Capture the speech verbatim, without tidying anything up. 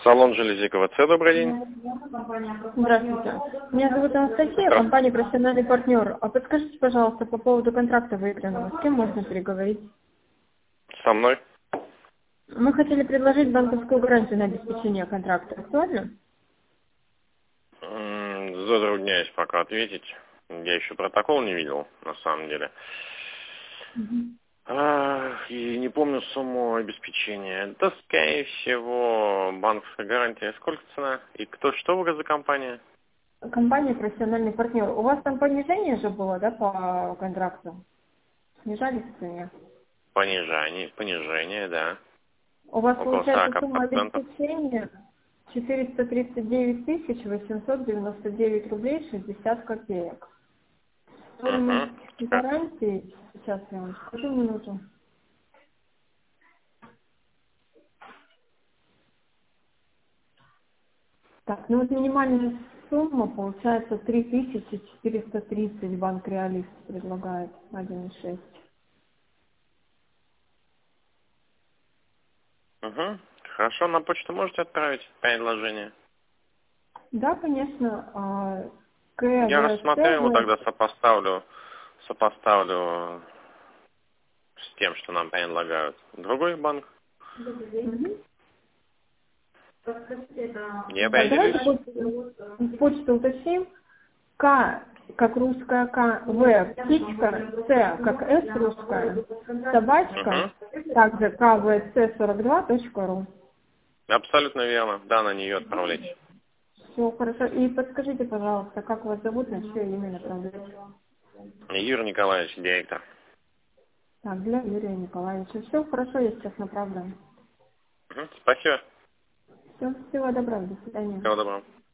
Салон Железякова С, добрый день. Здравствуйте. Меня зовут Анастасия, компания «Профессиональный партнер». А подскажите, пожалуйста, по поводу контракта выигранного, с кем можно переговорить? Со мной? Мы хотели предложить банковскую гарантию на обеспечение контракта. Актуально? М, Затрудняюсь пока ответить. Я еще протокол не видел, на самом деле. Мгм. А, и не помню сумму обеспечения. Да, скорее всего, банковская гарантия. Сколько цена? И кто, что вы за компания? Компания «Профессиональный партнер». У вас там понижение же было, да, по контракту? Снижались в цене? Понижение, понижение, да. У вас Около получается сорока сумма процентов. обеспечения четыреста тридцать девять тысяч восемьсот девяносто девять рублей шестьдесят копеек. Стоимость Угу. гарантии, сейчас я вам скажу минуту. Так, ну вот минимальная сумма получается три тысячи четыреста тридцать, банк Реалист предлагает один и шесть. Угу. Хорошо, на почту можете отправить предложение? Да, конечно, а, Я рассмотрю его, КВС, тогда сопоставлю, сопоставлю с тем, что нам предлагают. Другой банк. Мгм. Я Так, давайте определюсь. почту, почту уточним. К как русская К, В птичка, С как С русская, собачка, Угу. также квс сорок два точка ру. Абсолютно верно. Да, на нее отправлять. Все хорошо. И подскажите, пожалуйста, как вас зовут, на чье имя направлять? Юрий Николаевич, директор. Так, для Юрия Николаевича. Все хорошо, я сейчас направлю. Угу. Спасибо. Все, всего доброго, до свидания. Всего доброго.